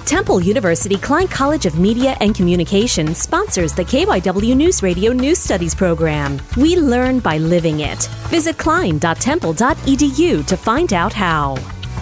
Temple University Klein College of Media and Communication sponsors the KYW News Radio News Studies program. We learn by living it. Visit klein.temple.edu to find out how.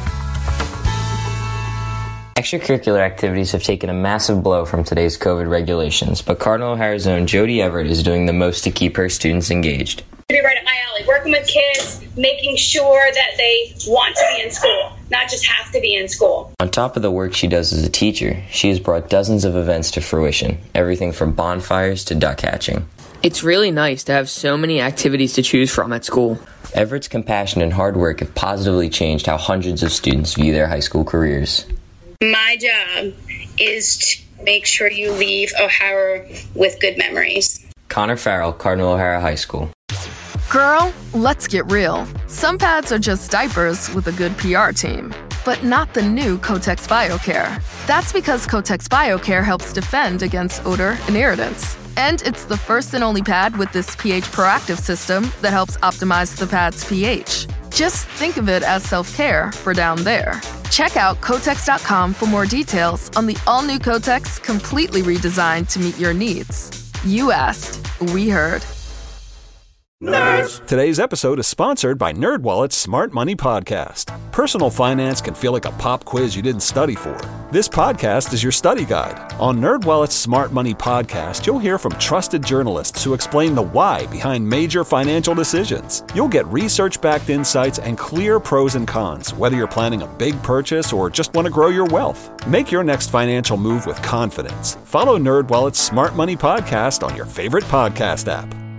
Extracurricular activities have taken a massive blow from today's COVID regulations, but Cardinal O'Hara's own Jody Everett is doing the most to keep her students engaged. To be right up my alley, working with kids, making sure that they want to be in school, not just have to be in school. On top of the work she does as a teacher, she has brought dozens of events to fruition, everything from bonfires to duck hatching. It's really nice to have so many activities to choose from at school. Everett's compassion and hard work have positively changed how hundreds of students view their high school careers. My job is to make sure you leave O'Hara with good memories. Connor Farrell, Cardinal O'Hara High School. Girl, let's get real. Some pads are just diapers with a good PR team, but not the new Kotex BioCare. That's because Kotex BioCare helps defend against odor and irritants. And it's the first and only pad with this pH proactive system that helps optimize the pad's pH. Just think of it as self-care for down there. Check out Kotex.com for more details on the all-new Kotex, completely redesigned to meet your needs. You asked, we heard. Nerds! Today's episode is sponsored by NerdWallet's Smart Money Podcast. Personal finance can feel like a pop quiz you didn't study for. This podcast is your study guide. On NerdWallet's Smart Money Podcast, you'll hear from trusted journalists who explain the why behind major financial decisions. You'll get research-backed insights and clear pros and cons, whether you're planning a big purchase or just want to grow your wealth. Make your next financial move with confidence. Follow NerdWallet's Smart Money Podcast on your favorite podcast app.